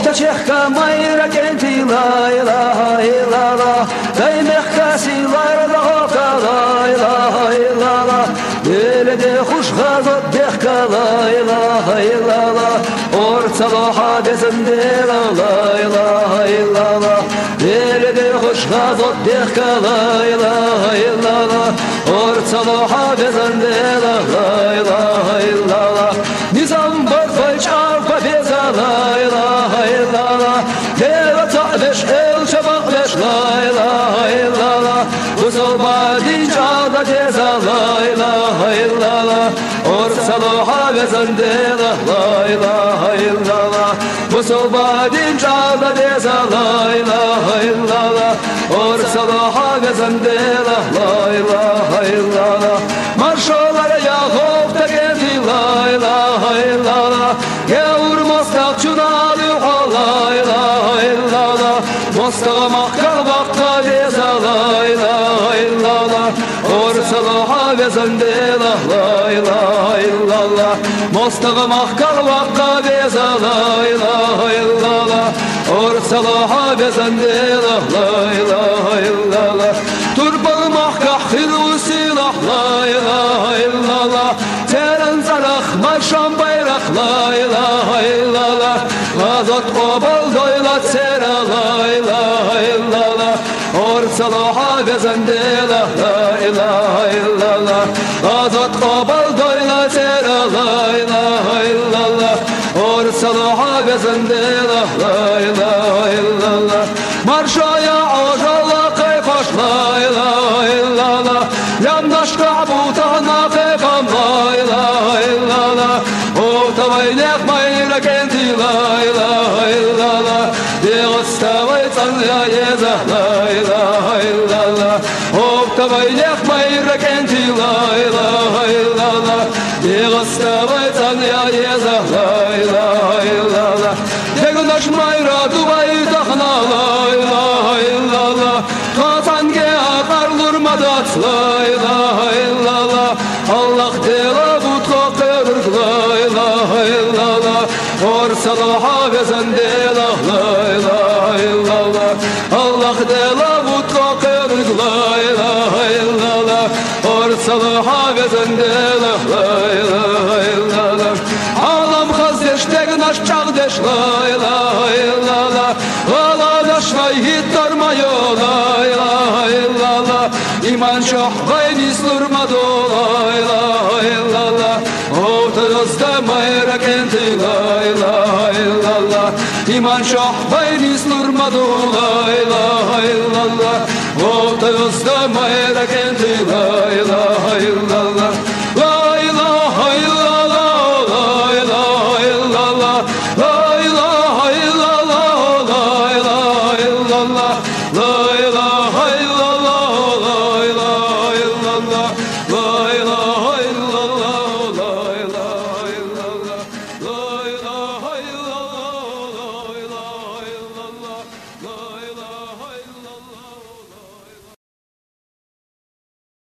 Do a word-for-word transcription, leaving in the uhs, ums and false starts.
Çehka mayra kenti la ilaha illallah Dey mehkasi larda oka la ilaha illallah Dele de huş gazot dehka la ilaha illallah Ortalığa bezinde la ilaha illallah Dele de huş gazot dehka la ilaha illallah Ortalığa bezinde la ilaha illallah Nizam barfay çarpa beza la ilaha illallah Deva ta'beş el çabak beş la ilaha illallah Buzulma dinçada ceza la ilaha illallah Ortalığa bezende la ilaha illallah Buzulma dinçada ceza la ilaha illallah Ortalığa bezende la ilaha illallah Marşolara Yakup da geldi la ilaha illallah Gevur mostak çunalı la ilaha illallah Mostağa mahkal vakta beza la ilaha illallah Ortalığa bezende la ilaha illallah Mostağa mahkal vakta beza la ilaha illallah Ortalığa bezende la ilaha illallah Turbalı mahkah hilu silah la ilaha illallah Teren zarak marşan bayrak la ilaha illallah Gazot obal doyla sera la ilaha illallah Ortalığa bezende la ilaha illallah Gazot obal doyla sera la ilaha illallah Ortalığa bezende la ilaha illallah Marşaya ojalla kayfaş la ilaha illallah Yandaş kabutana kayfam la ilaha illallah O tavaynek mayra kenti la ilaha illallah Dağıstavay tanrıya yeza la ilaha illallah O tavaynek mayra kenti la ilaha illallah Dağıstavay tanrıya yeza la ilaha illallah Dağınaş mayra dubayı takna la ilaha illallah Katan ge akar vurmadat la ilaha illallah Allah dela butko kırık la ilaha illallah Ortalığa bezende la ilaha illallah Allah dela butko kırık la ilaha illallah Ortalığa bezende la ilaha illallah Alam hazdeştek naş çağdeş la ilaha illallah Ağlaşma hittarmayo la ilaha illallah İman şah gaynis durmadı la ilaha illallah Ortadızda mayra kenti la ilaha illallah İman şah gaynis durmadı la ilaha illallah Ortadızda mayra kenti la ilaha illallah La ilaha illallah La ilaha illallah La